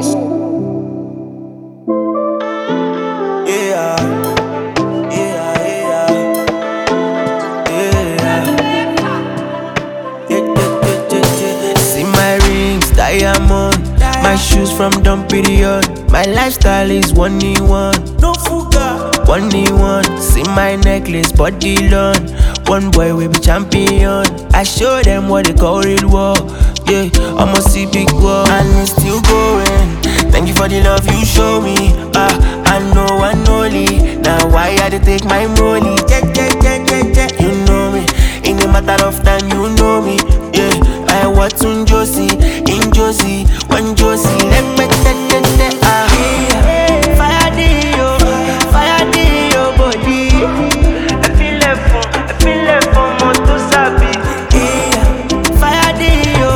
Yeah, yeah, yeah, yeah. See my rings, diamond. My shoes from Dom Period. My lifestyle is one in one. No fuga. One in one. See my necklace, body long. One boy will be champion. I show them what they call real war. Yeah, I'ma see big war and it's still going. Thank you for the love you show me. I know one only. Now why I dey take my money? You know me. In a matter of time, you know me. Yeah, I want to Josie, in Josie, one Josie. Let me fire the body. I feel left for moto sabi. Fire the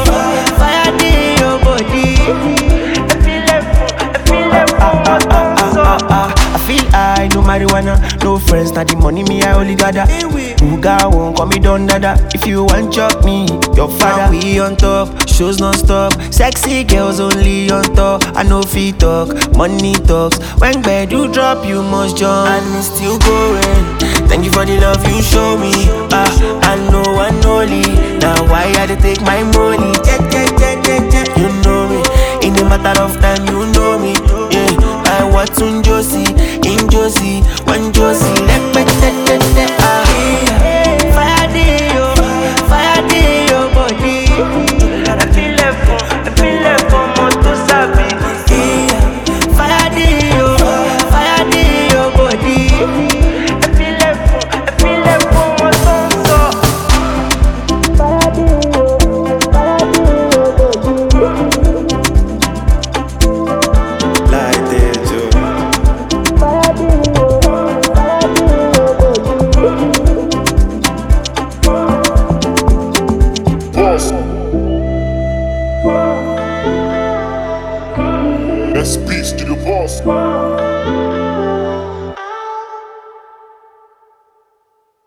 body. I feel left for moto I feel I no marijuana, no friends, not the money me I only gather. Who got one call me don dada. If you want chop me, your father. We on top, shows non stop. Sexy girls only on top. I know feet talk, money talks. When bed you drop, you must jump. And it's still going. Thank you for the love you show me. I know one only. Now why I dey take my money? You know me. In a matter of time, you know me. Yeah, I want to Josie, in Josie, one Josie. Let me fire the body. I feel left for moto sabi. Fire the body. I feel left for moto like that, Joe. Let's peace to the boss.